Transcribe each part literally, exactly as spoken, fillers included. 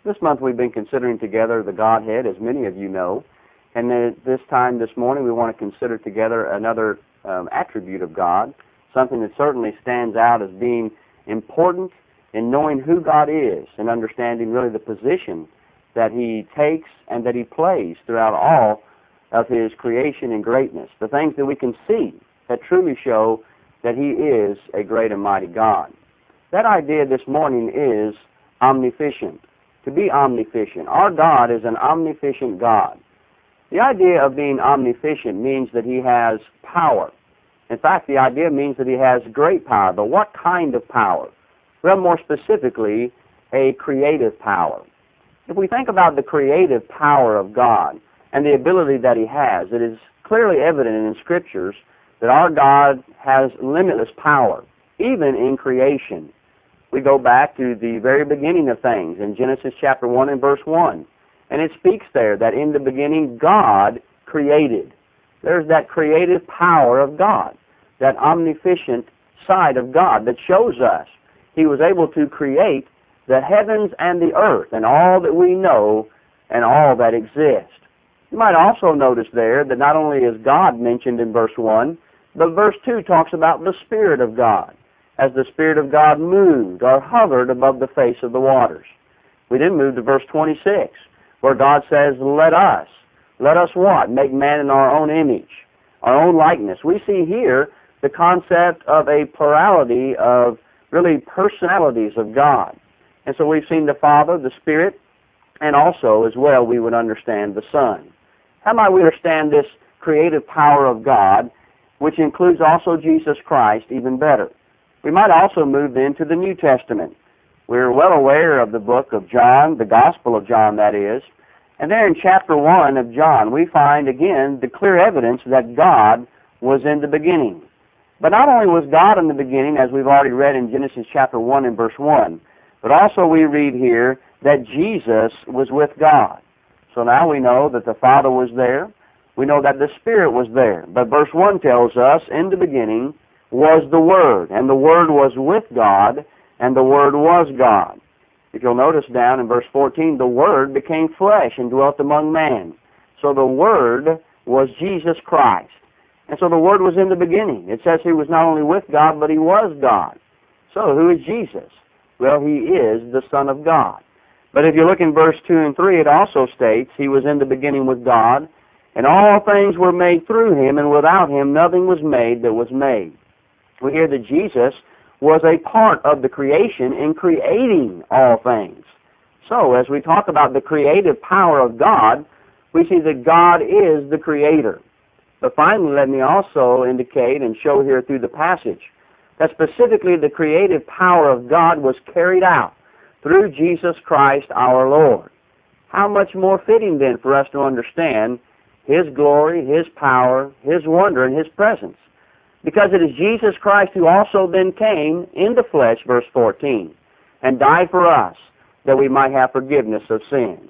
This month we've been considering together the Godhead, as many of you know. And then this time this morning we want to consider together another um, attribute of God, something that certainly stands out as being important in knowing who God is and understanding really the position that He takes and that He plays throughout all of His creation and greatness. The things that we can see that truly show that He is a great and mighty God. That idea this morning is omniscient. To be omniscient. Our God is an omniscient God. The idea of being omniscient means that He has power. In fact, the idea means that He has great power. But what kind of power? Well, more specifically, a creative power. If we think about the creative power of God and the ability that He has, it is clearly evident in the Scriptures that our God has limitless power, even in creation. We go back to the very beginning of things in Genesis chapter one and verse one. And it speaks there that in the beginning God created. There's that creative power of God, that omniscient side of God that shows us He was able to create the heavens and the earth and all that we know and all that exists. You might also notice there that not only is God mentioned in verse one, but verse two talks about the Spirit of God, as the Spirit of God moved or hovered above the face of the waters. We then move to verse twenty-six, where God says, let us, let us what? Make man in our own image, our own likeness. We see here the concept of a plurality of really personalities of God. And so we've seen the Father, the Spirit, and also as well we would understand the Son. How might we understand this creative power of God, which includes also Jesus Christ, even better? We might also move into the New Testament. We're well aware of the book of John, the Gospel of John, that is. And there in chapter one of John, we find again the clear evidence that God was in the beginning. But not only was God in the beginning, as we've already read in Genesis chapter one and verse one, but also we read here that Jesus was with God. So now we know that the Father was there. We know that the Spirit was there. But verse one tells us, in the beginning was the Word, and the Word was with God, and the Word was God. If you'll notice down in verse fourteen, the Word became flesh and dwelt among men. So the Word was Jesus Christ. And so the Word was in the beginning. It says He was not only with God, but He was God. So who is Jesus? Well, He is the Son of God. But if you look in verse two and three, it also states He was in the beginning with God, and all things were made through Him, and without Him nothing was made that was made. We hear that Jesus was a part of the creation in creating all things. So, as we talk about the creative power of God, we see that God is the Creator. But finally, let me also indicate and show here through the passage that specifically the creative power of God was carried out through Jesus Christ our Lord. How much more fitting then for us to understand His glory, His power, His wonder, and His presence. Because it is Jesus Christ who also then came in the flesh, verse fourteen, and died for us that we might have forgiveness of sins.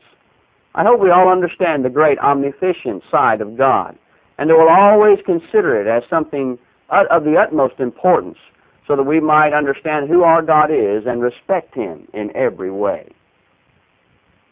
I hope we all understand the great omniscient side of God, and that we'll always consider it as something of the utmost importance so that we might understand who our God is and respect Him in every way.